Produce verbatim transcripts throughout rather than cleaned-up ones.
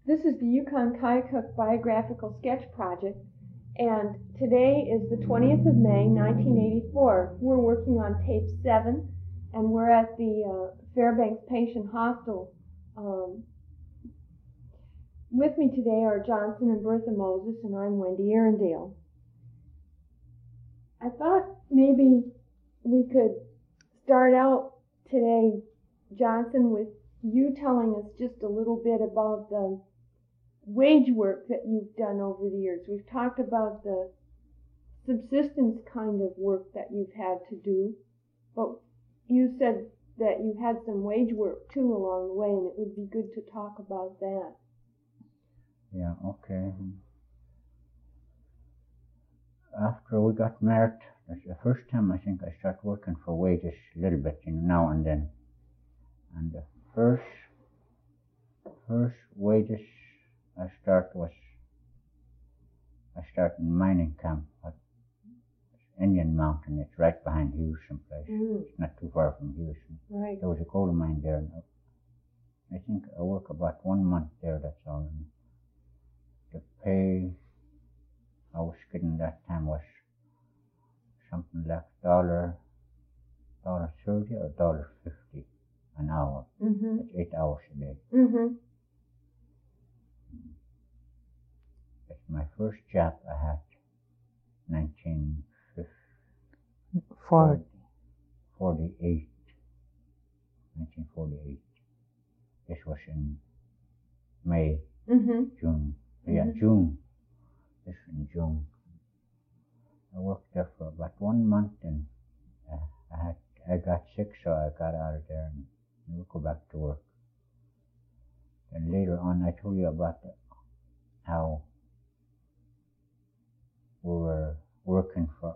This is the Yukon Kayuk Biographical Sketch Project, and today is the twentieth of May, nineteen eighty-four. We're working on tape seven, and we're at the uh, Fairbanks Patient Hostel. Um, with me today are Johnson and Bertha Moses, and I'm Wendy Arundel. I thought maybe we could start out today, Johnson, with you telling us just a little bit about the wage work that you've done over the years. We've talked about the subsistence kind of work that you've had to do, but you said that you had some wage work too along the way, and it would be good to talk about that. Yeah, okay. After we got married, that's the first time I think I started working for wages a little bit, you know, now and then. And the first, first wages I started was, I started in mining camp at Indian Mountain. It's right behind Houston place. Mm. It's not too far from Houston. Right. There was a coal mine there. And I think I worked about one month there, that's all. And the pay I was getting that time was something like dollar, dollar thirty or dollar fifty an hour. Mm-hmm. That's eight hours a day. Mm-hmm. That's my first job I had, nineteen forty-eight. nineteen forty-eight. This was in May, Mm-hmm. June. Yeah, Mhm. June. This was in June. I worked there for about one month, and uh, I had I got sick, so I got out of there and we'll go back to work. And later on, I told you about the, how we were working for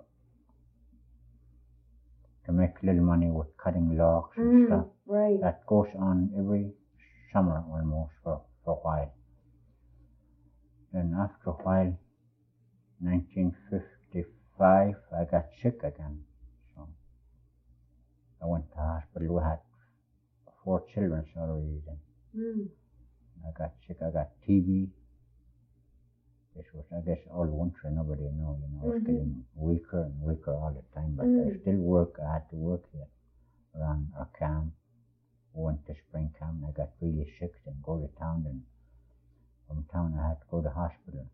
to make little money with cutting logs and Mm, stuff. right. That goes on every summer almost for, for a while. Then after a while, nineteen fifty-five, I got sick again. So I went to hospital. We had four children already then. Mm. I got sick. I got T B. This was, I guess, all winter. Nobody knew, you know. I was Mhm. getting weaker and weaker all the time. But Mm. I still work. I had to work here around our camp. We went to spring camp, and I got really sick. Then go to town. Then from town, I had to go to hospital.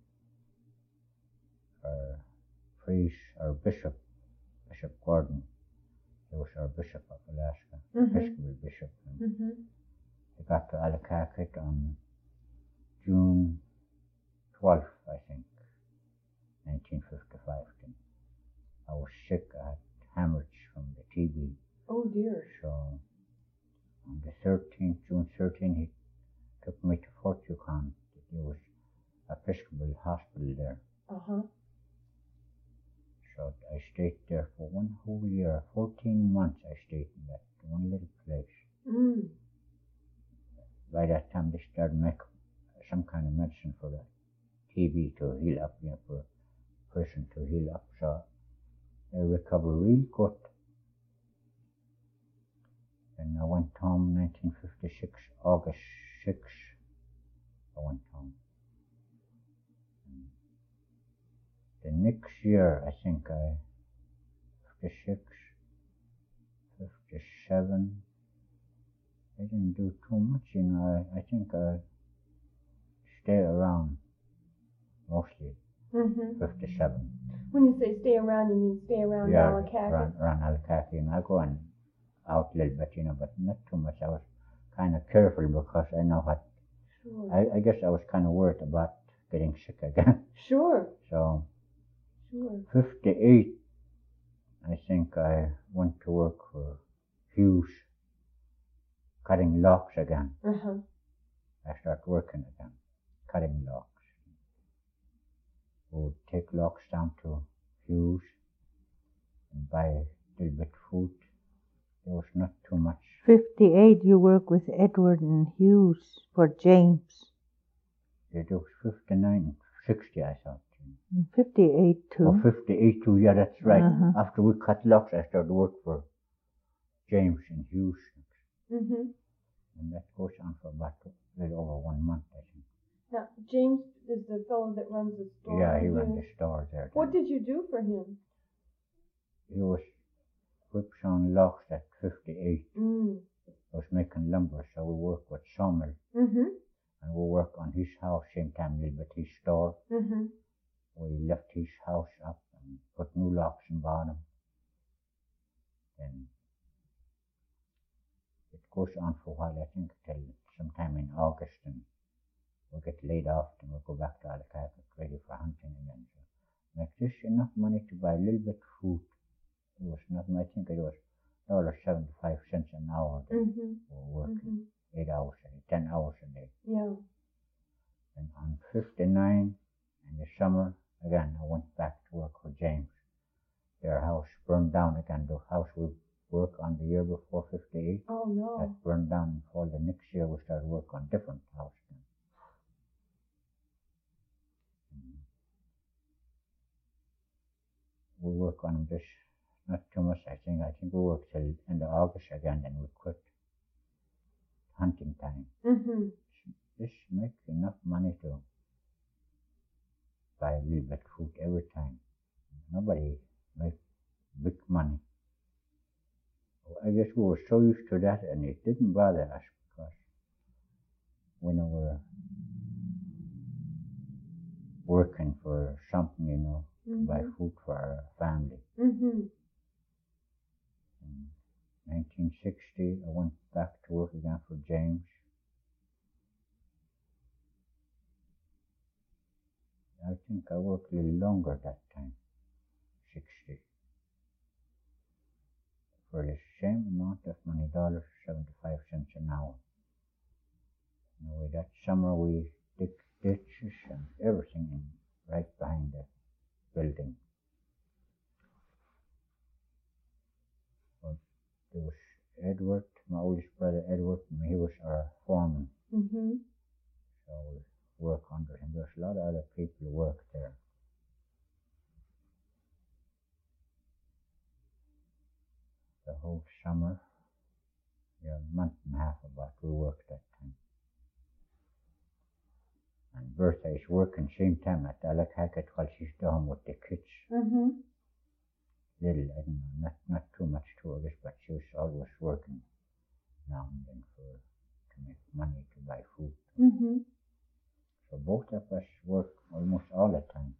Our priest, our bishop, Bishop Gordon, he was our bishop of Alaska, Mhm. Episcopal bishop. And Mm-hmm. I got to Allakaket on June twelfth, I think, nineteen fifty-five. Then I was sick. I had hemorrhage from the T B. Oh dear. So on the thirteenth, June thirteenth, he took me to Fort Yukon. There was Episcopal hospital there. Uh-huh. So I stayed there for one whole year, fourteen months I stayed in that one little place. Mm. By that time they started making some kind of medicine for the T B to heal up, you know, for a person to heal up. So I recovered real good. And I went home nineteen fifty-six, August sixth, I went home. And the next year, I think I, fifty-six, fifty-seven, I didn't do too much, you know. I, I think I stayed around mostly, Mm-hmm. fifty-seven. When you say stay around, you mean stay around Yeah, Allakaket? around, around Allakaket, and I go and out a little bit, you know, but not too much. I was kind of careful because I know what, Sure. I, I guess I was kind of worried about getting sick again. Sure. So, Sure. fifty-eight, I think I went to work for Hughes, cutting logs again. Uh-huh. I started working again, cutting logs. We would take logs down to Hughes and buy a little bit food. There was not too much. fifty-eight, you work with Edward and Hughes for James. It was fifty-nine, sixty, I thought. fifty-eight too. Oh, fifty-eight too, yeah, that's right. Uh-huh. After we cut logs, I started work for James and Hughes. Mm-hmm. And that goes on for about a little over one month, I think. Now, James is the fellow that runs the store. Yeah, he here. ran the store there. What then. did you do for him? He was whips on locks at fifty-eight. Mm. I was making lumber, so we worked with sawmill. Mm-hmm. And we worked on his house, same time a little bit his store. Mm-hmm. We left his house up and put new locks in bottom. Then it goes on for a while, I think, till sometime in August, and we'll get laid off, and we'll go back to Alicante, ready for hunting again. So make this enough money to buy a little bit of food. It was nothing. I think it was one dollar seventy-five cents an hour. Mm-hmm. We were working Mm-hmm. eight hours a day, ten hours a day. Yeah. And on fifty-nine, in the summer, again, I went back to work for James. Their house burned down again. The house we worked on the year before fifty-eight, Oh no. that burned down in fall. The next year, we started work on different house. Then. Mm. We work on this, not too much, I think. I think we worked till end of August again, then we quit. Hunting time. Mm-hmm. This makes enough money to buy a little bit of food every time. Nobody makes big money. I guess we were so used to that, and it didn't bother us because when we were working for something, you know, Mm-hmm. to buy food for our family. Mm-hmm. In nineteen sixty, I went back to work again for James. I think I worked a little longer that time, sixty. For the same amount of money, one dollar seventy-five cents an hour. Anyway, that summer we dig ditches and everything in, right behind the building. But there was Edward, my oldest brother Edward, and he was our foreman. Mm-hmm. So we work under him. There's a lot of other people who work there. The whole summer, yeah, a month and a half about, we worked that time. And Bertha is working same time at Alicante while she's down with the kids. Mm-hmm. Little, I don't know, not, not too much to her, but she was always working now and then for to make money to buy food. Mm-hmm. So both of us work almost all the time.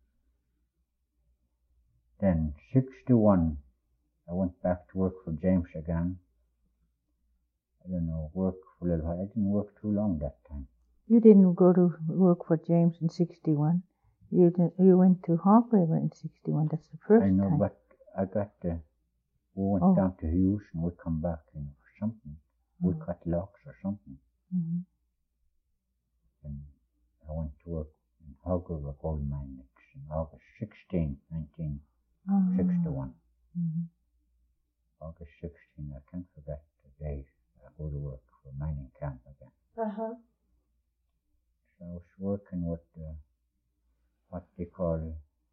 Then sixty-one, I went back to work for James again. I don't know, work for a little while. I didn't work too long that time. You didn't go to work for James in sixty-one. You did, you went to Hawk River in sixty-one. That's the first I know, time. but I got the, we went Oh. down to Hughes and we come back, you know, for something. We Oh. cut locks or something. Mhm. And I went to work in Hawk River Gold Mine next in August sixteenth, nineteen sixty-one. Ah. Mhm. August sixteenth, I can't forget the day I go to work for mining camp again. Uh-huh. So I was working with uh, what they call,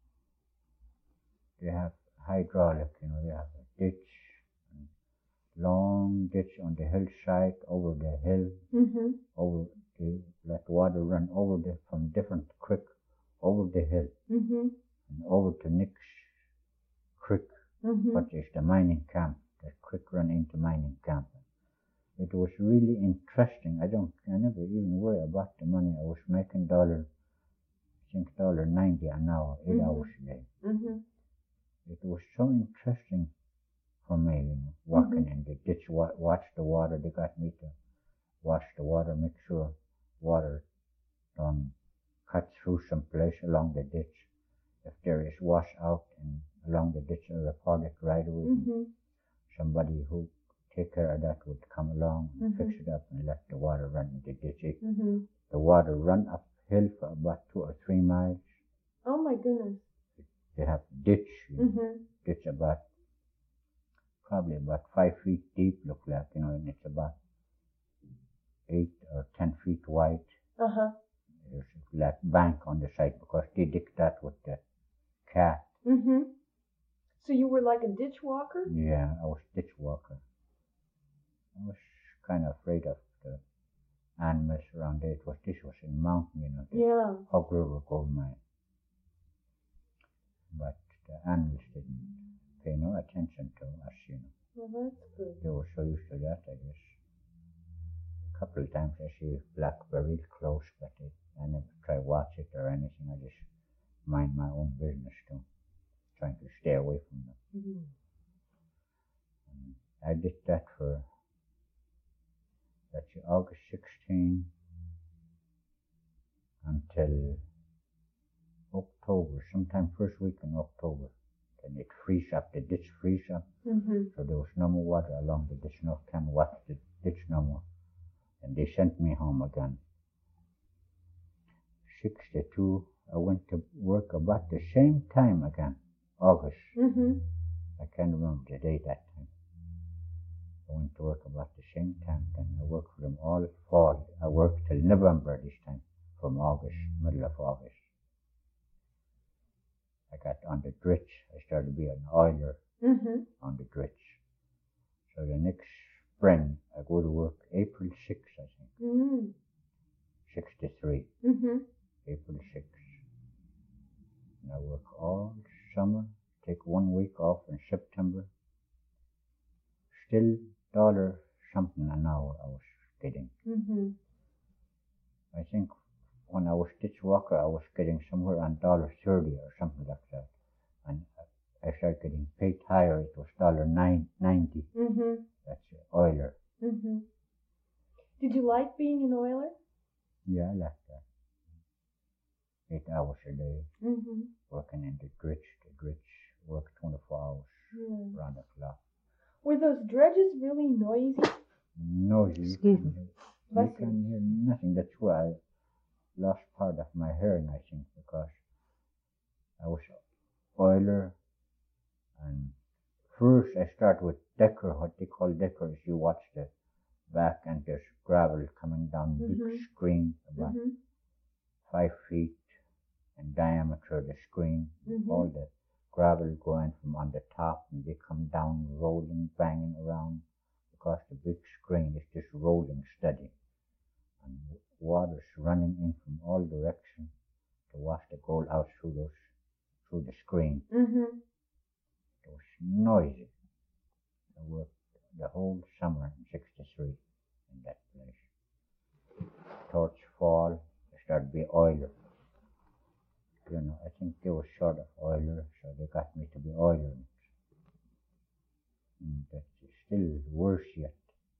they have hydraulic, you know, they have a ditch, and long ditch on the hillside, over the hill, Mm-hmm. over the, let water run over the, from different creek, over the hill, Mm-hmm. and over to Nick's Creek, Mm-hmm. which is the mining camp. The creek run into mining camp. It was really interesting. I don't, I never even worry about the money. I was making dollar, I think dollar ninety an hour, eight Mhm. hours a day. Mm-hmm. It was so interesting for me, you know, walking in the ditch, wa- watch the water. They got me to watch the water, make sure water don't cut through some place along the ditch. If there is wash out and along the ditch, I report it right away. Mm-hmm. Somebody who take care of that would come along and Mhm. fix it up and let the water run in the ditch. It- Mm-hmm. The water run uphill for about two or three miles. Oh my goodness. They have ditch, you know, Mm-hmm. ditch about probably about five feet deep, look like, you know, and it's about eight or ten feet wide. Uh-huh. There's like bank on the side because they dig that with the cat. Mm-hmm. So you were like a ditch walker? Yeah, I was ditch walker. I was kind of afraid of the animals around there. It was, this was in mountain, you know, the Yeah. Hog River Gold Mine. But the animals didn't pay no attention to us, you know. Well, that's good. They were so used to that, I guess. A couple of times I see blackberry close, but it, I never try watch it or anything. I just mind my own business too, trying to stay away from them. Mm-hmm. And I did that for that's August sixteenth until October, sometime first week in October. Then it freeze up, the ditch freeze up, Mm-hmm. so there was no more water along the ditch, no can watch the ditch no more. And they sent me home again. sixty-two, I went to work about the same time again, August. Mm-hmm. I can't remember the date that time. I went to work about the same time. Then I worked for them all fall. I worked till November this time, from August, middle of August. I got on the dredge. I started to be an oiler Mm-hmm. on the dredge. So the next spring, I go to work April sixth, I think, Mm-hmm. sixty-three, Mm-hmm. April sixth. And I work all summer, take one week off in September. Still dollar something an hour I was getting. Mm-hmm. I think when I was ditch walker, I was getting somewhere on dollar thirty or something like that. And I started getting paid higher. It was dollar nine ninety. Mm-hmm. That's oiler. Mm-hmm. Did you like being an oiler? Yeah, I like that. Eight hours a day Mm-hmm. working in the dredge. The dredge worked twenty-four hours Yeah. round the clock. Were those dredges really noisy? Noisy. You Excuse can't me. hear, Bless you can't hear nothing. That's why I lost part of my hearing, I think, because I was oiler. And first I start with decker, what they call decker is you watch the back and there's gravel coming down, big Mhm. screen about Mm-hmm. five feet in diameter, the screen, Mhm. all the gravel going from on the top and they come down rolling, banging around because the big screen is just rolling steady. And water's running in from all directions to wash the gold out through those, through the screen. Mm-hmm. It was noisy. I worked the whole summer in sixty-three in that place. Towards fall, I started to be oiler. You know, I think they were short of oiler, so they got me to be oiler. And that's still worse yet.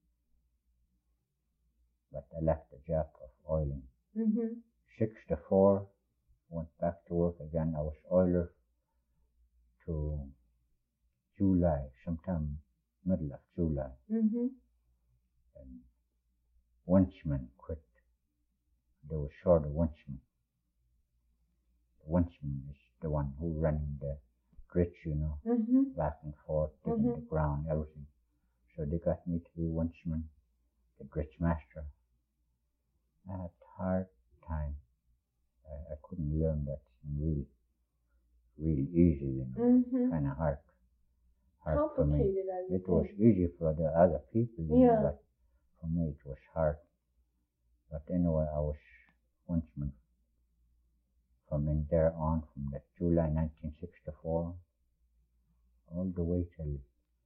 But I left the job of oiling. Mm-hmm. sixty-four, went back to work again. I was oiler to July, sometime middle of July. Mm-hmm. And winchman quit. They were short of winchman. The winchman is the one who running the dredge, you know, Mm-hmm. back and forth, digging Mhm. the ground, everything. So they got me to be winchman, the dredge master. I had a hard time. I, I couldn't learn that real, real easy, you know, Mm-hmm. kind of hard, hard for me. Complicated, I would It was think. easy for the other people, you Yeah. know, but for me it was hard. But anyway, I was winchman from in there on, from the July nineteen sixty-four, all the way till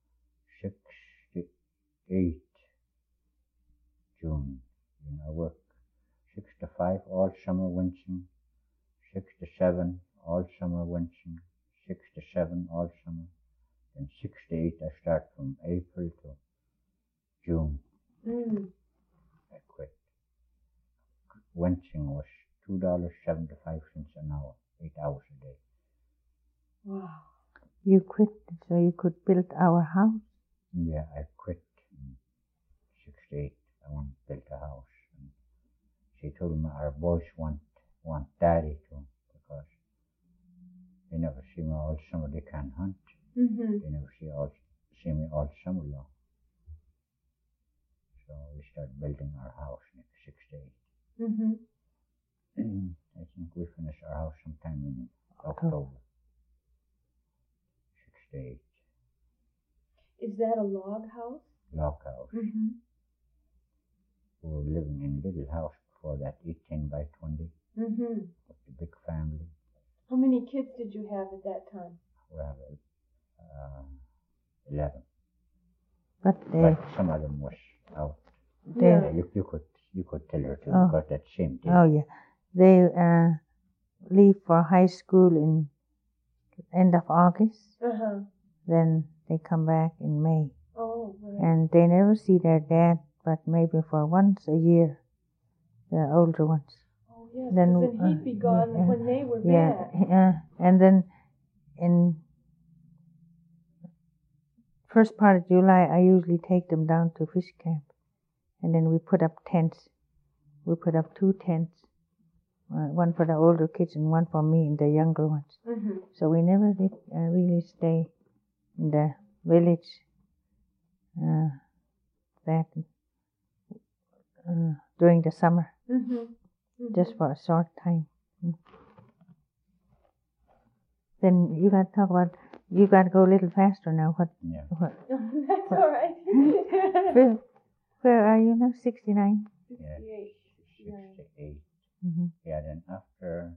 sixty-eight June. You know, I worked sixty-five all summer winching, sixty-seven all summer winching, sixty-seven all summer. Then sixty-eight I start from April to June. Mm. I quit. Winching was two dollars seventy-five cents an hour, eight hours a day. Wow. You quit so you could build our house. Yeah, I quit in sixty-eight. I went and built a house. And she told me our boys want want daddy too, because they never see me all summer. They can't hunt. Mm-hmm. They never see all see me all summer long. So we started building our house in sixty-eight. Mm-hmm. I think we finished our house sometime in October. sixty-eight. Is that a log house? Log house. Mm-hmm. We were living in a little house before that, eighteen by twenty, Mm-hmm. with a big family. How many kids did you have at that time? We have uh, eleven, But they, but some of them was out. they Yeah. You, you could you could tell her to Oh. because that same day. oh yeah, they uh, leave for high school in end of August. Uh-huh. Then they come back in May, Oh, right. and they never see their dad, but maybe for once a year, the older ones. Oh, yes, Then, because then he'd be uh, gone yeah, when they were Yeah, back. uh, and then in first part of July, I usually take them down to fish camp, and then we put up tents. We put up two tents, uh, one for the older kids and one for me and the younger ones. Mm-hmm. So we never did uh, really stay in the village. Uh, that uh, during the summer, Mm-hmm. Mm-hmm. just for a short time. Mm. Then you got to talk about. You got to go a little faster now. What? Yeah. what That's all right. where, where are you now? Sixty-nine. Yeah. sixty-eight. Right. sixty-eight. Mm-hmm. Yeah, then after,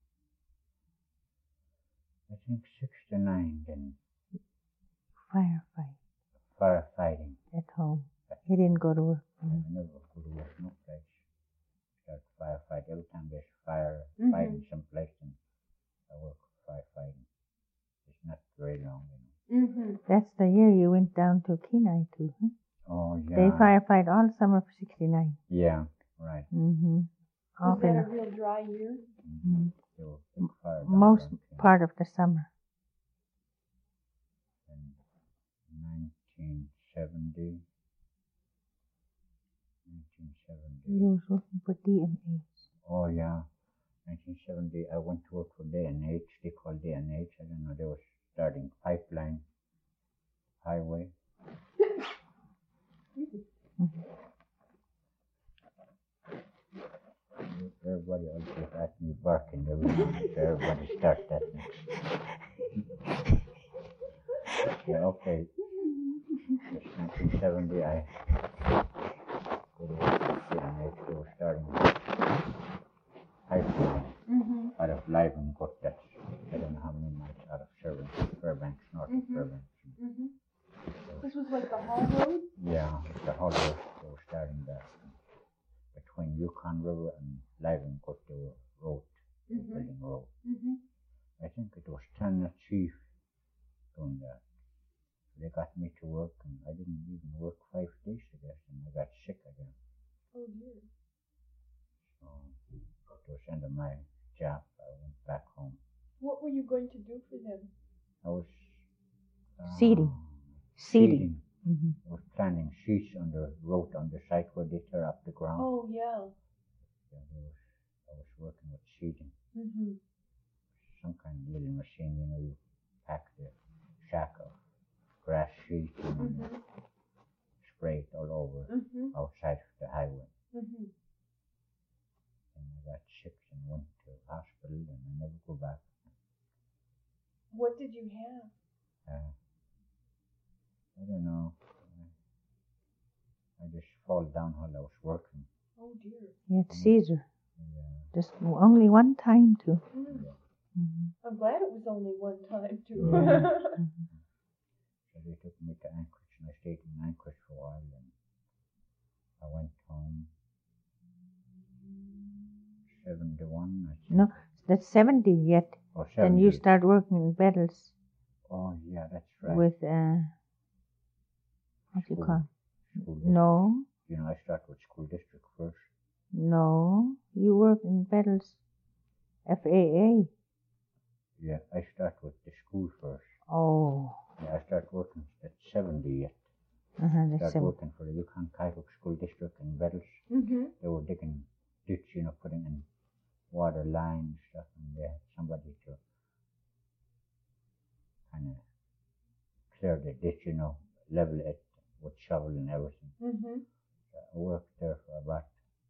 I think sixty-nine, then Firefight firefighting. at home. He didn't go to work. I Mhm. never go to work, no place. Start firefight. Every time there's fire Mhm. fighting someplace, and I work firefighting. It's not very long, you Mm-hmm. That's the year you went down to Kenai too. Huh? know. Oh, yeah. They firefight all summer for sixty-nine. Yeah, right. Mm-hmm. Was that a Often, real dry year? Mm-hmm. There were big fire down most around Kenya. part of the summer. In nineteen seventy, nineteen seventy. You was working for D N H. Oh, yeah. nineteen seventy, I went to work for D N H. They called D N H. I don't know, they were starting pipeline highway. Everybody else was at me barking every morning, so everybody start that next. Yeah, okay. It's nineteen seventy, I go to work for D N H. They were starting pipeline Mm-hmm. out of Livencourt. That's, I don't know how many miles out of Fairbanks, Fairbanks, north of Mhm. Fairbanks. Mm-hmm. This was like the Hall Road? Yeah, it's the whole road. They were starting that between Yukon River and Livencourt. They were road, Mhm. building road. Mm-hmm. I think it was Tanner Chief doing that. They got me to work, and I didn't even work five days, I guess, and I got sick again. Oh, dear. So it was end of my job. I went back home. What were you going to do for them? I was uh, Seeding. Seeding. Mm-hmm. I was planting sheets on the road on the site where they tear up the ground. Oh, yeah. Yeah, there was, I was working with seeding. Mm-hmm. Some kind of little machine, you know, you pack the sack of grass sheet and Mm-hmm. spray it all over Mm-hmm. outside of the highway. Mm-hmm. And I got sick and went to hospital, and I never go back. What did you have? Uh, I don't know. I just fall down while I was working. Oh, dear. You had Caesar. Yeah. Just only one time too. Mm. Mm-hmm. I'm glad it was only one time, too. Yeah. So they took me to Anchorage, and I stayed in Anchorage for a while, and I went home. seventy-one, I think. No, that's seventy yet. Or Then you seventy. start working in Bettles Oh, yeah, that's right. with uh, what do you School- call? School district. No, You know, I started with school district first. no. You work in Bettles, F A A. Yeah, I started with the school first. Oh, Yeah, I started working at seventy yet. uh-huh, I that's started seven. working for the Yukon Kaibuk School District in Bettles. Mm-hmm. They were digging ditch, you know, putting in water lines and stuff, and they had somebody to kind of clear the ditch, you know, level it with shovel and everything. Mm-hmm. So I worked there for about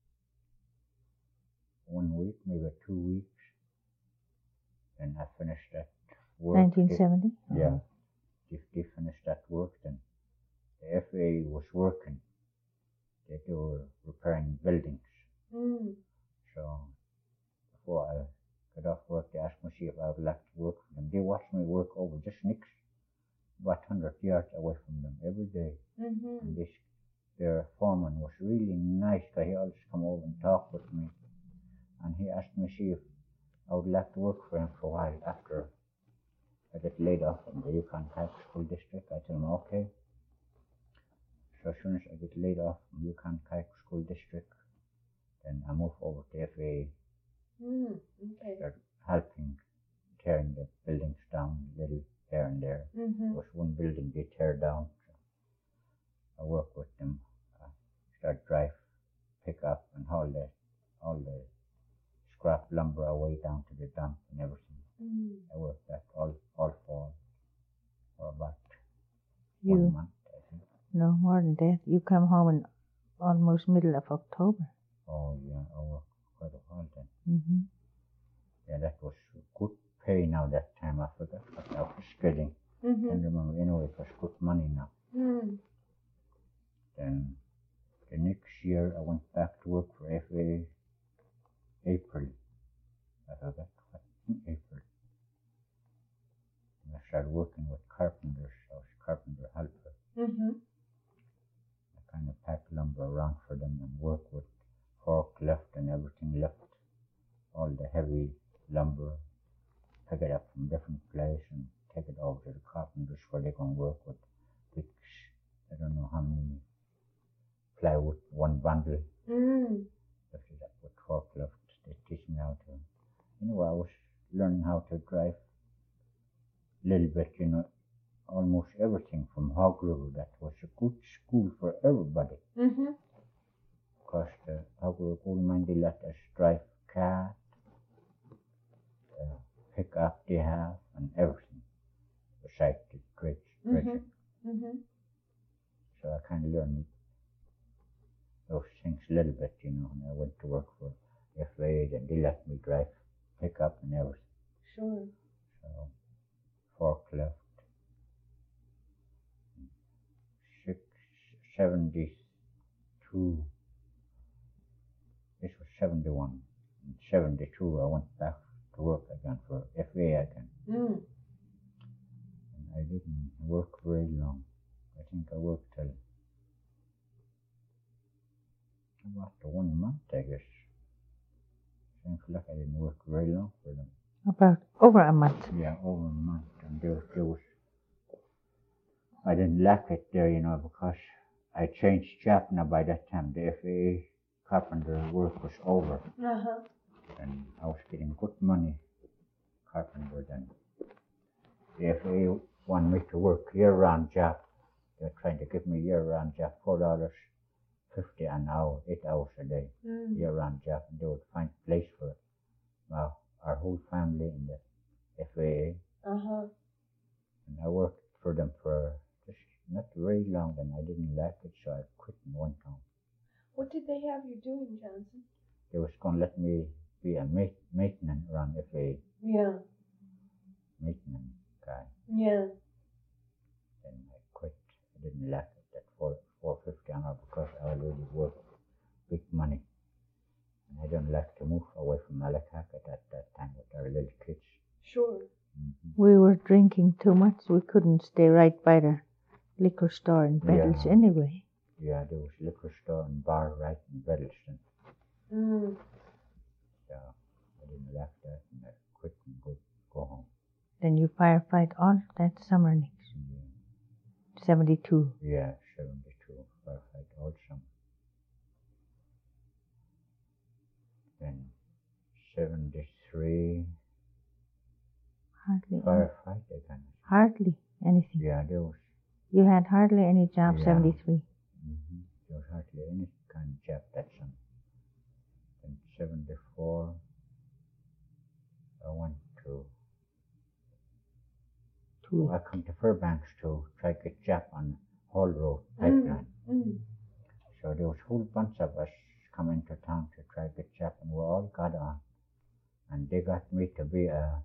one week, maybe two weeks. And I finished that work. nineteen They- seventy. Yeah. If they finished that work, then the F A A was working. they, they were repairing buildings. Mm. So before I got off work, they asked me to see if I would like to work for them. They watched me work over just next, about one hundred yards away from them every day. Mm-hmm. And this, their foreman was really nice guy. He always come over and talk with me. And he asked me to see if I would like to work for him for a while after I get laid off from the Yukon Kayak School District. I tell him, okay. So as soon as I get laid off from Yukon Kayak School District, then I move over to F A A. Mm. Okay. Start helping tearing the buildings down a little here and there. Mm-hmm. There was one building they tear down. So I work with them. Uh, start drive, pick up, and haul the all the scrap lumber away down to the dump and everything. Mm. I worked that all all fall for about You one month, I think. no more than that. You come home in almost middle of October. Oh yeah, I worked quite a while then. Mm-hmm. Yeah, that was good pay now that time. I forgot what I was getting. Mm-hmm. Can't remember anyway. It was good money now. Mm. Then the next year I went back to work for F A A. April. I forgot what in April. And I started working with carpenters. I was a carpenter helper. Mm-hmm. I kind of packed lumber around for them and work with forklift and everything, lift all the heavy lumber, pick it up from different places and take it over to the carpenters where they're going to work with big, I don't know how many plywood, one bundle, Mm. lift it up with forklift. They teach me how to, you know, I was learning how to drive a little bit, you know, almost everything from Hog River. That was a good school for everybody. Mm-hmm. Because the Hog River Gold Mine, they let us drive cat, uh, pick up they have, and everything, besides the dredge, dredging. Mm-hmm. Mm-hmm. So I kind of learned those things a little bit, you know, and I went to work for F A A, and they let me drive, pick up and everything. Sure. So, forklift, six, seventy-two, this was seventy-one, in seventy-two I went back to work again for F A A again, Mm. and I didn't work very long. I think I worked till about one month, I guess. Seems like I didn't work very long for them. About over a month. Yeah, over a month, and there, there was, I didn't like it there, you know, because I changed job now by that time. The F A A carpenter work was over, Uh-huh. and I was getting good money, carpenter then. The F A A wanted me to work year-round job. They were trying to give me year-round job, four dollars fifty an hour, eight hours a day, Mm. year-round job, and they would find place for it. Well, our whole family in the F A A, Uh-huh. and I worked for them for just not very long, and I didn't like it, so I quit and went home. What did they have you doing, Johnson? They was going to let me be a mate, maintenance around F A A, Yeah. maintenance guy. Yeah. Then I quit. I didn't like it, that four four fifty an hour, because I already worked big money, and I don't like to move away from Malacca at that time with our little kids. Sure. Mm-hmm. We were drinking too much. We couldn't stay right by the liquor store in Bettles Yeah. anyway. Yeah, there was liquor store and bar right in Beddleston. Mm. So I didn't like that, and I quit and go go home. Then you firefight all that summer next. Yeah, seventy-two. yeah, seventy-two, firefight all summer. Then seventy-three, Hardly. firefight again. Hardly anything. Yeah, there was. You had hardly any job, Yeah. seventy-three. Mm-hmm. There was hardly any kind of job that summer. Then seventy-four, I went to. Two. I come to Fairbanks to try to get job on Hall Road pipeline. Mm. Mm. So there was a whole bunch of us coming to town to try to get job, and we all got on. And they got me to be a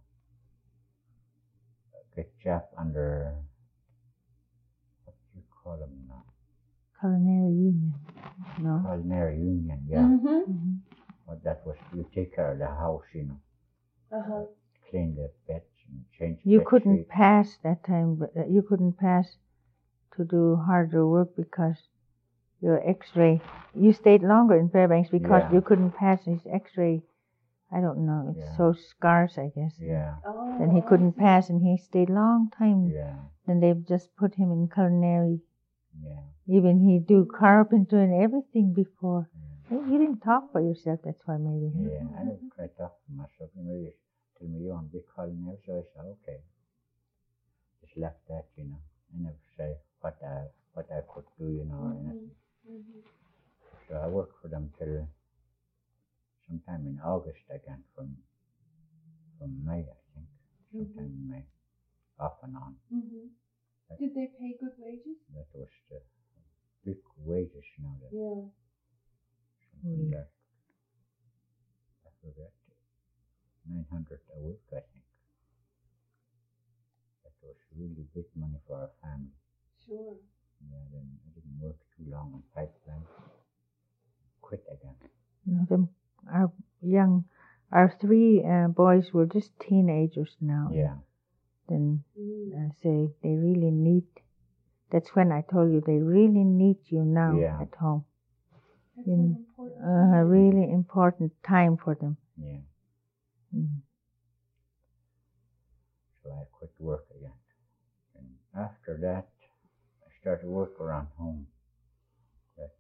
get job under, what do you call them now? Culinary Union. No. Culinary Union, yeah. Mm-hmm. Mm-hmm. But that was, you take care of the house, you know, Uh-huh. clean the beds and change You bed couldn't sheets. pass that time, but uh, you couldn't pass to do harder work because your X-ray. You stayed longer in Fairbanks because Yeah. you couldn't pass his X-ray. I don't know. It's Yeah. so scarce, I guess. Yeah, Oh, Then he I couldn't see. pass, and he stayed long time. yeah, Then they just put him in culinary. yeah. Even he do carpenter and everything before. Yeah. You didn't talk for yourself. That's why maybe. huh? Yeah, I don't try to talk to myself. You know, you tell me you want to be culinary, so I said, okay. Just left that, you know. I never say what I what I could do, you know, or anything. Mhm. So I worked for them till sometime in August again, from from May, I think. Sometime in May, off and on. Mhm. Did they pay good wages? That was the big wages, you know. That Yeah. something Mm. that I forget, nine hundred a week, I think. That was really big money for our family. Sure. Yeah, then I didn't work too long on pipeline. Quit again. No, them, our young, our three uh, boys were just teenagers now. Yeah, Then Mm. I say they really need. That's when I told you they really need you now Yeah. at home. That's In an important. uh, a really important time for them. yeah. Mm. So I quit work again. And after that, I started work around home. That's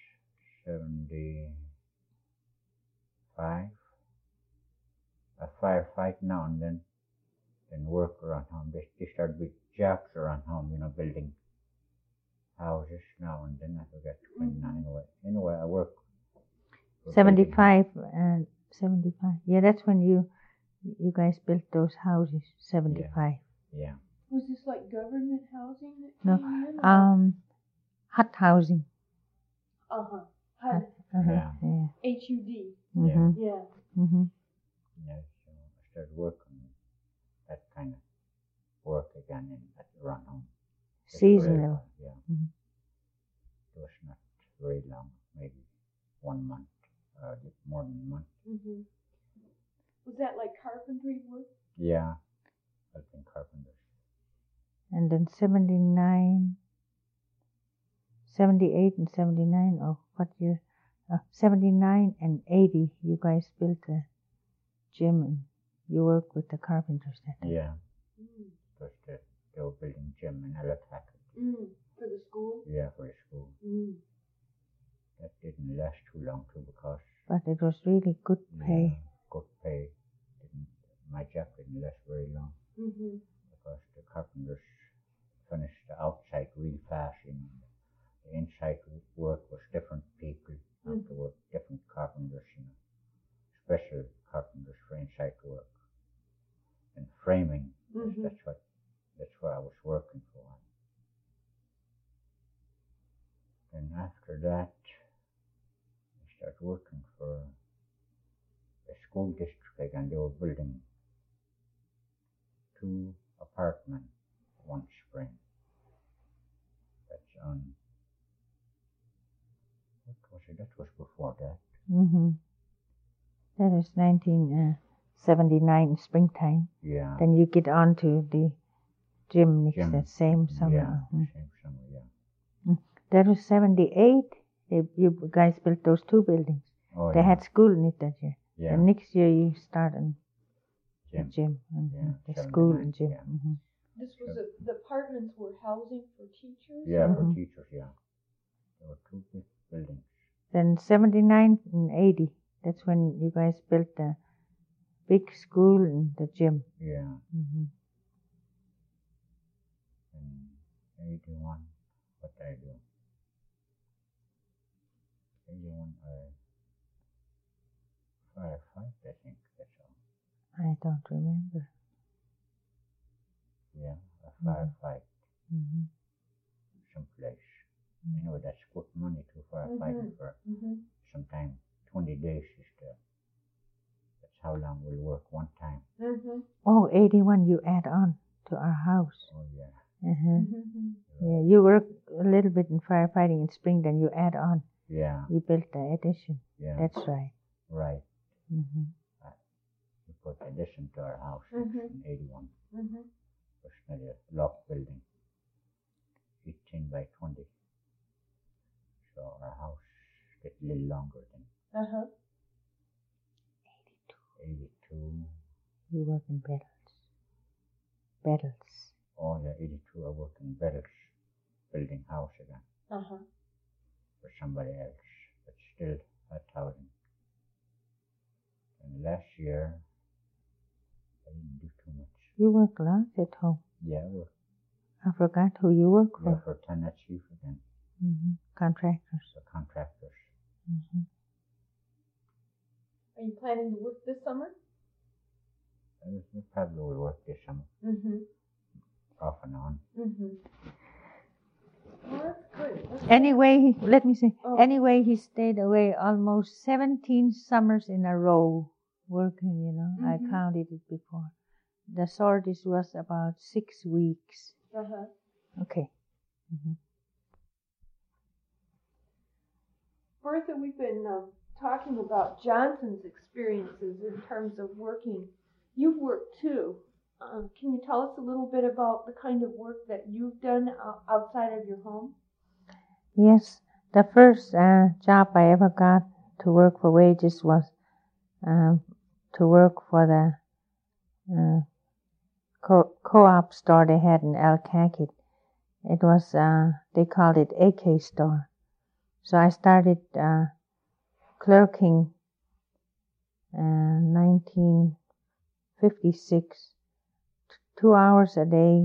seventy-five. I firefight now and then. Then work around home. They, they started big jobs around home, you know, building houses now and then. I forget when now. Anyway, anyway, I work. for building Seventy-five and seventy-five. Yeah, that's when you you guys built those houses. Seventy-five. hou- Yeah, Was this like government housing that No, came in? or- Um, hut housing. Uh-huh. Hut. Had Uh-huh. Yeah. Yeah. H U D. Mhm. Yeah. Mhm. yeah. So I started working that kind of work again in at around home. Just for a little Seasonal. while, Yeah. Mhm. It was not very long, maybe one month, uh, more than a month. Mhm. Was that like carpentry work? Yeah, helping carpenters. And then seventy-nine, seventy-eight and seventy-nine, or what year? Uh, seventy-nine and eighty, you guys built a gym and you worked with the carpenters that time. Yeah, Mm. because the, they were building gym in Elliott. Mm. For the school? Yeah, for the school. Mm. That didn't last too long too because But it was really good yeah, pay. good pay. Didn't, my job didn't last very long Mm-hmm. because the carpenters finished the outside real fast. You know, the inside work was different people have to work, different carpenters. You know, special carpenters for inside work. And framing, that's- Mhm. that's what that's what I was working for. And after that, I started working for the school district again. They were building two apartments one spring. That's on, what was it? That was before that. Mm-hmm. That was nineteen seventy-nine springtime. Yeah. Then you get on to the gym next Gym. that same summer. Yeah, Mhm. same summer, yeah. That was seventy-eight. They, you guys built those two buildings. Oh, They yeah. had school in it that year. yeah. The next year you start in the Gym. gym. Mhm. Yeah, The school seventy-nine, and gym. yeah. Mhm. This was a, the apartments were housing for teachers? Yeah, or- for Mhm. teachers, yeah. There were two big buildings. Then seventy-nine and eighty. That's when you guys built the big school and the gym. Yeah. Mm-hmm. In eighty-one, what did I do? eighty-one, I firefight, I think that's all. I don't remember. Yeah, a Mhm. firefight Mm-hmm. someplace. Anyway, that's good money to firefighting for Mhm. sometime twenty days is the, that's how long we'll work one time. Mhm. Oh, eighty-one you add on to our house. Oh yeah. Uh-huh. Mm-hmm. Yeah, you work a little bit in firefighting in spring, then you add on. Yeah, You built the addition. yeah, That's right. right. Mm-hmm. We put addition to our house Mhm. in eighty-one. Mm-hmm. Personally, a block building, eighteen by twenty. So our house gets a little longer than Uh-huh. eighty-two. You work in Bettles. Bettles. Oh yeah, eighty-two. I work in Bettles, building house again Uh-huh. for somebody else, but still a thousand. And last year, I didn't do too much. You work a lot at home. Yeah, I worked I forgot who you work yeah, for. for Tenant Chief again, Mm-hmm. Contractors. the contractors. Mm-hmm. Are you planning to work this summer? And we probably will work this summer, Mm-hmm. off and on. Mm-hmm. Well, that's good. That's Anyway, let me say. Oh. Anyway, he stayed away almost seventeen summers in a row working. You know, Mhm. I counted it before. The shortest was about six weeks. good. Uh-huh. Okay. Mm-hmm. Bertha, we've been um, talking about Johnson's experiences in terms of working. You've worked too. Um, can you tell us a little bit about the kind of work that you've done o- outside of your home? Yes, the first uh, job I ever got to work for wages was um, to work for the uh, co- co-op store they had in Elkaket. It was, uh, they called it A K store. So I started uh, clerking in nineteen fifty-six, t- two hours a day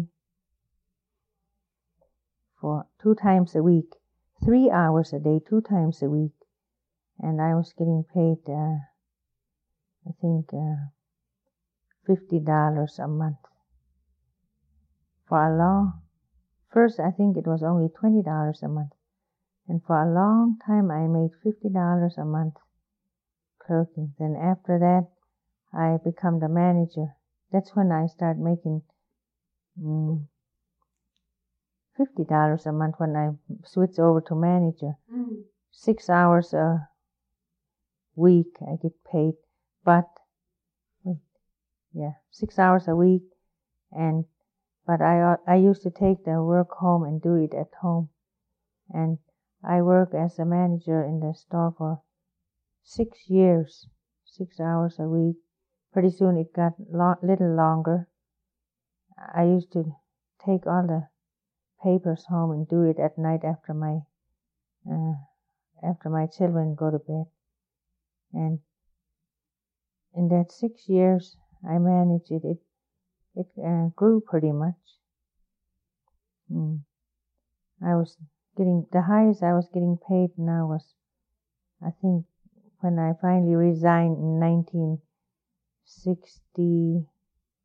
for two times a week, three hours a day, two times a week. And I was getting paid, uh, I think, uh, fifty dollars a month. For a long, first I think it was only twenty dollars a month. And for a long time I made fifty dollars a month clerking. Then after that I become the manager. That's when I start making mm, fifty dollars a month when I switch over to manager. Mm. Six hours a week I get paid, but wait, yeah, six hours a week, and but I I used to take the work home and do it at home, and I work as a manager in the store for six years, six hours a week. Pretty soon it got lo- little longer. I used to take all the papers home and do it at night after my uh, after my children go to bed. And in that six years I managed it. It it uh, grew pretty much. Mm. I was getting the highest I was getting paid now was, I think, when I finally resigned in nineteen sixty-one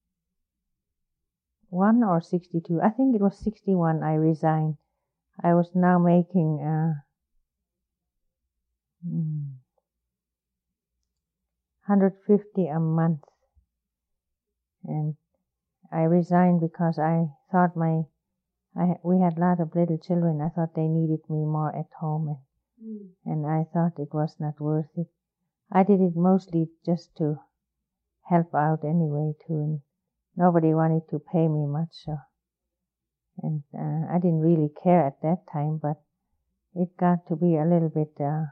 or sixty-two. I think it was sixty-one I resigned. I was now making uh, mm, one hundred fifty a month, and I resigned because I thought my I we had a lot of little children. I thought they needed me more at home, and Mm. and I thought it was not worth it. I did it mostly just to help out anyway too, and nobody wanted to pay me much, so and uh, I didn't really care at that time, but it got to be a little bit uh,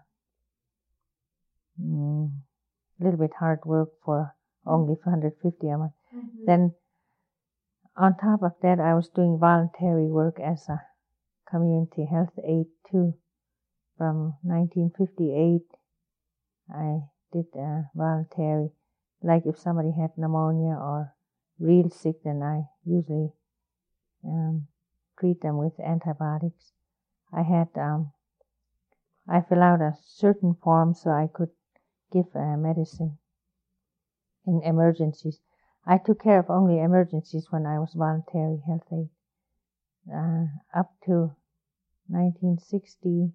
mm, little bit hard work for only one hundred fifty a month. Mm-hmm. Then on top of that, I was doing voluntary work as a community health aide too. From nineteen fifty-eight, I did uh, voluntary. Like if somebody had pneumonia or real sick, then I usually um, treat them with antibiotics. I had um, I fill out a certain form so I could give uh, medicine in emergencies. I took care of only emergencies when I was voluntary health aide. Uh, up to nineteen sixty,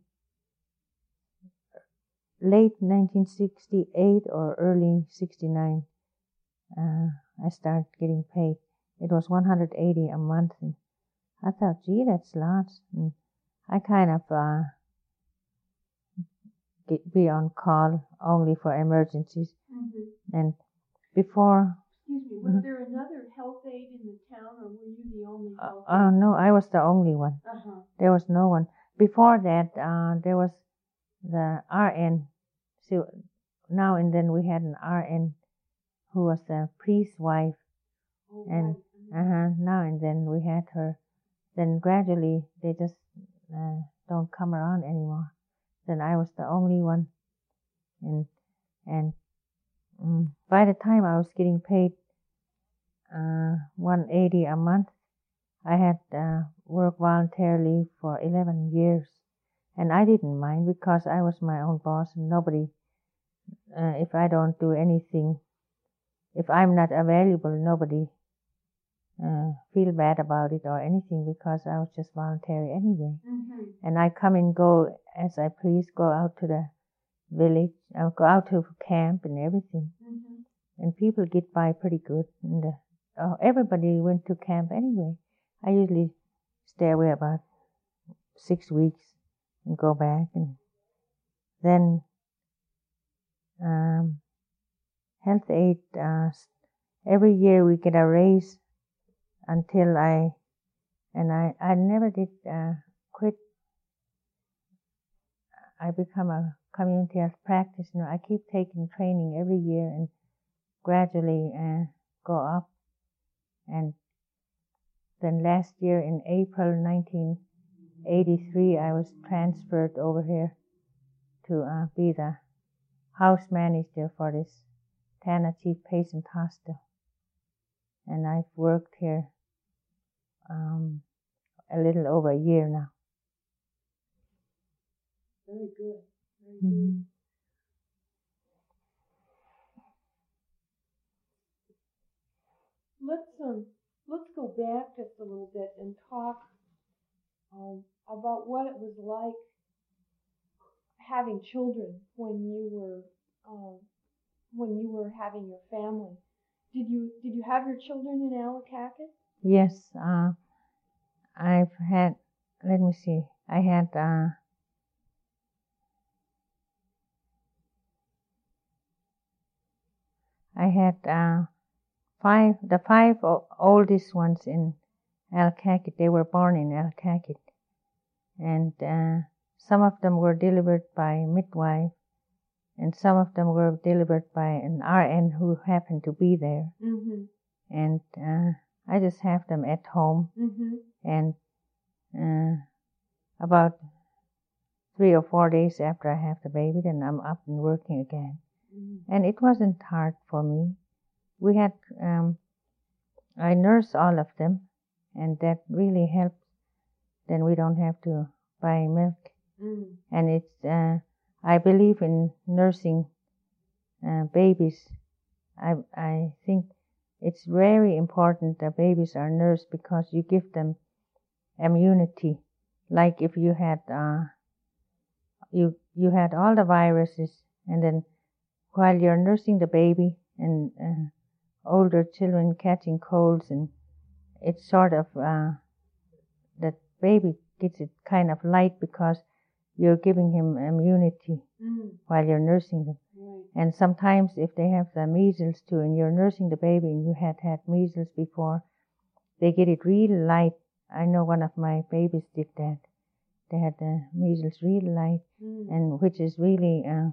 late nineteen sixty-eight or early sixty-nine, uh, I started getting paid. It was one hundred eighty a month. And I thought, gee, that's lots. And I kind of uh, get, be on call only for emergencies. Mm-hmm. And before... Excuse me, was mm-hmm. there another health aide in the town, or were you the only health aide? Oh, uh, no, I was the only one. Uh-huh. There was no one. Before that, uh, there was the R N. So now and then we had an R N who was the priest's wife. Oh, and right. uh-huh, now and then we had her. Then gradually they just uh, don't come around anymore. Then I was the only one. And and um, by the time I was getting paid uh, one hundred eighty dollars a month, I had uh, worked voluntarily for eleven years. And I didn't mind because I was my own boss and nobody, uh, if I don't do anything, if I'm not available, nobody uh, feel bad about it or anything because I was just voluntary anyway. Mm-hmm. And I come and go as I please, go out to the village, I'll go out to camp and everything. Mm-hmm. And people get by pretty good. And uh, uh, everybody went to camp anyway. I usually stay away about six weeks and go back. And then um, health aid, uh, every year we get a raise until I, and I, I never did uh, quit. I become a community health practitioner. I keep taking training every year and gradually uh, go up. And then last year in April nineteen eighty-three, I was transferred over here to uh, be the house manager for this Tanna Chief Patient Hostel. And I've worked here um, a little over a year now. Very good. Very Mm-hmm. good. Let's um let's go back just a little bit and talk um, about what it was like having children when you were um, when you were having your family. Did you did you have your children in Allakaket? Yes, uh, I've had. Let me see. I had. Uh, I had uh, five. The five o- oldest ones in Allakaket. They were born in Allakaket, and uh, some of them were delivered by midwife, and some of them were delivered by an R N who happened to be there. Mm-hmm. And uh, I just have them at home. Mm-hmm. And uh, about three or four days after I have the baby, then I'm up and working again. Mm-hmm. And it wasn't hard for me. We had, um, I nursed all of them, and that really helped. Then we don't have to buy milk. Mm-hmm. And it's, uh, I believe in nursing uh, babies. I I think it's very important that babies are nursed because you give them immunity. Like if you had uh, you you had all the viruses, and then while you're nursing the baby, and uh, older children catching colds, and it's sort of uh, that baby gets it kind of light because you're giving him immunity mm. while you're nursing them. Right. And sometimes if they have the measles too, and you're nursing the baby and you had had measles before, they get it real light. I know one of my babies did that. They had the measles real light, mm. and which is really, uh,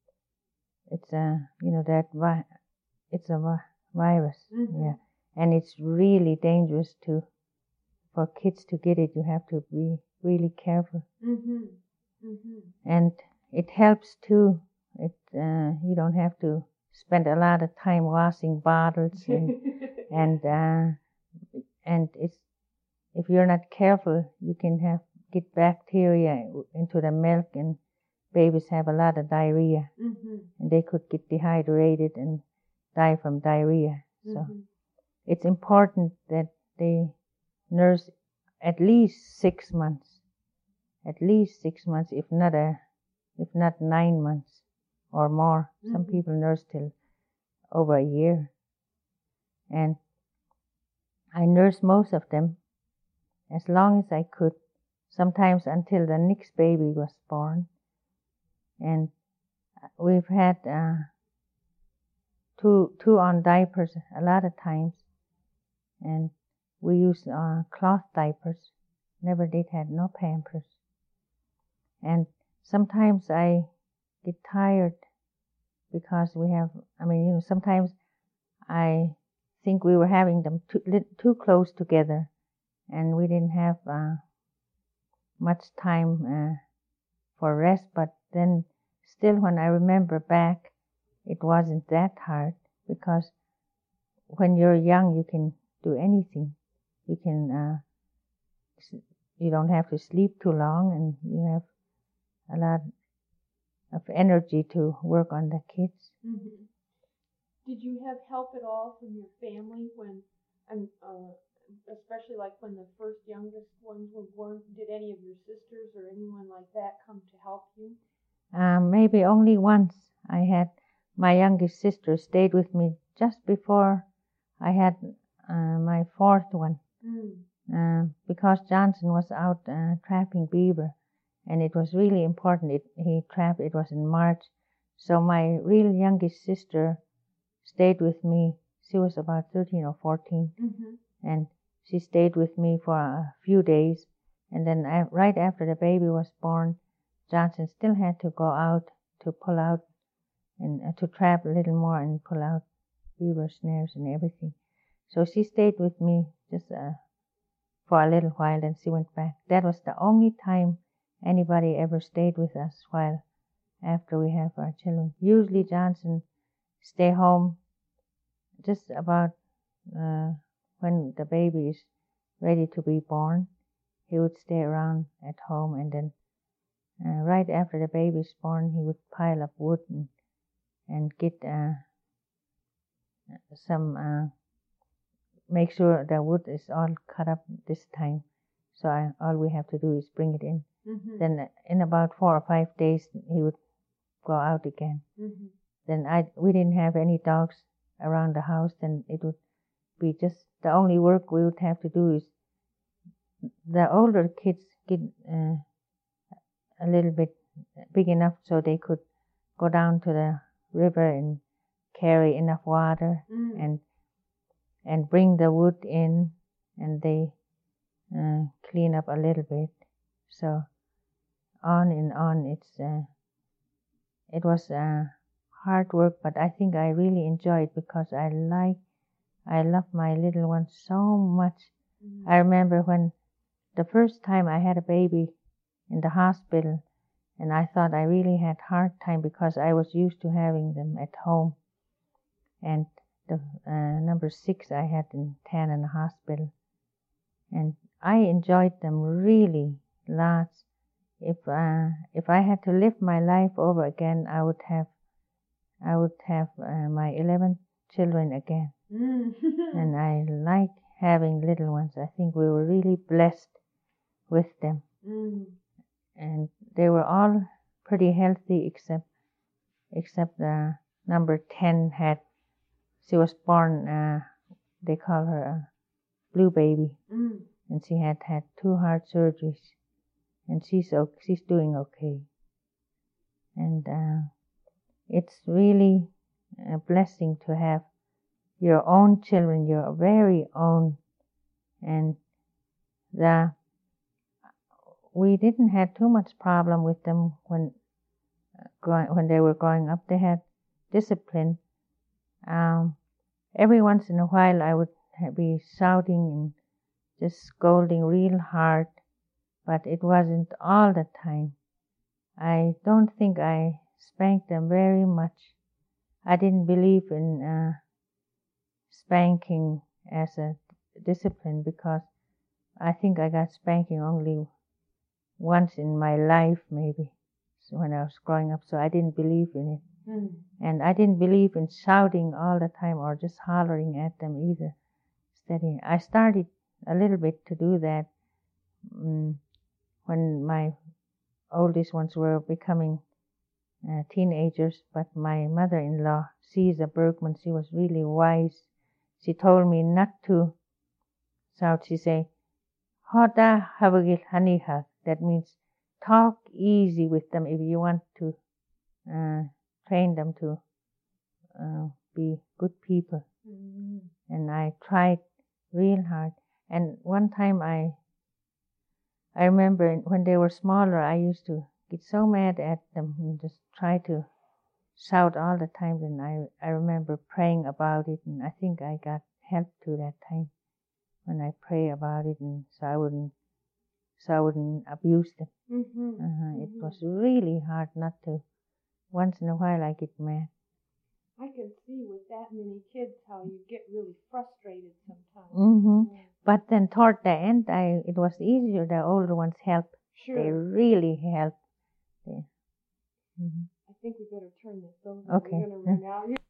it's a, you know, that vi- it's a vi- virus, mm-hmm. yeah, and it's really dangerous to, for kids to get it. You have to be really careful. Mm-hmm. Mm-hmm. And it helps too. It uh, you don't have to spend a lot of time washing bottles, and and uh, and it's, if you're not careful, you can have get bacteria into the milk, and babies have a lot of diarrhea, mm-hmm. and they could get dehydrated and die from diarrhea. So mm-hmm. it's important that they nurse at least six months, at least six months, if not a, if not nine months or more. Mm-hmm. Some people nurse till over a year, and I nursed most of them. as long as I could, sometimes until the next baby was born. And we've had uh, two two on diapers a lot of times, and we used uh, cloth diapers. Never did had no Pampers. And sometimes I get tired because we have, I mean, you know, sometimes I think we were having them too, too close together, and we didn't have uh, much time uh, for rest. But then still, when I remember back, it wasn't that hard, because when you're young, you can do anything. You can, uh, you don't have to sleep too long, and you have a lot of energy to work on the kids. Mm-hmm. Did you have help at all from your family when, and uh, especially like when the first youngest ones were born? Did any of your sisters or anyone like that come to help you? Um, maybe only once. I had my youngest sister stayed with me just before I had uh, my fourth one, mm. uh, because Johnson was out uh, trapping beaver, and it was really important. It, he trapped. It was in March, so my real youngest sister stayed with me. She was about thirteen or fourteen, mm-hmm. and she stayed with me for a few days. And then I, right after the baby was born, Johnson still had to go out to pull out and uh, to trap a little more and pull out beaver snares and everything. So she stayed with me just uh, for a little while, and she went back. That was the only time anybody ever stayed with us while after we have our children. Usually Johnson stay home just about uh, when the baby is ready to be born. He would stay around at home, and then uh, right after the baby is born, he would pile up wood and, and get uh, some, uh, make sure the wood is all cut up this time. So I, all we have to do is bring it in. Mm-hmm. Then in about four or five days, he would go out again. Mm-hmm. Then I we didn't have any dogs around the house, then it would be just the only work we would have to do is the older kids get uh, a little bit big enough so they could go down to the river and carry enough water mm. and and bring the wood in, and they uh, clean up a little bit. So on and on, it's uh, it was uh, hard work, but I think I really enjoyed it because I like I love my little one so much. Mm. I remember when the first time I had a baby in the hospital, and I thought I really had hard time because I was used to having them at home. And the uh, number six I had in ten in the hospital. And I enjoyed them really lots. If uh, if I had to live my life over again, I would have I would have uh, my eleven children again. Mm. And I like having little ones. I think we were really blessed with them. Mm. And they were all pretty healthy except except the number ten had, she was born, uh, they call her a blue baby. Mm. And she had had two heart surgeries, and she's okay, she's doing okay. And uh, it's really a blessing to have your own children, your very own. And the we didn't have too much problem with them when uh, growing, when they were growing up. They had discipline. Um, every once in a while, I would be shouting and just scolding real hard, but it wasn't all the time. I don't think I spanked them very much. I didn't believe in uh, spanking as a discipline because I think I got spanking only once in my life, maybe, so when I was growing up, so I didn't believe in it. Mm. And I didn't believe in shouting all the time or just hollering at them either. Steady. I started a little bit to do that um, when my oldest ones were becoming uh, teenagers, but my mother-in-law, Caesar Bergman, she was really wise. She told me not to shout. She said, Hota Havagil Haniha. That means talk easy with them if you want to uh, train them to uh, be good people. Mm. And I tried real hard. And one time I I remember when they were smaller, I used to get so mad at them and just try to shout all the time. And I, I remember praying about it, and I think I got help to that time when I pray about it, and so I wouldn't, so I wouldn't abuse them. Mm-hmm. Uh-huh. Mm-hmm. It was really hard not to. Once in a while, I get mad. I can see with that many kids how you get really frustrated sometimes. Mm-hmm. Yeah. But then toward the end, I it was easier. The older ones helped. Sure. They really helped. Yeah. Mm-hmm. I think we better turn this over. Okay. We're going to run out.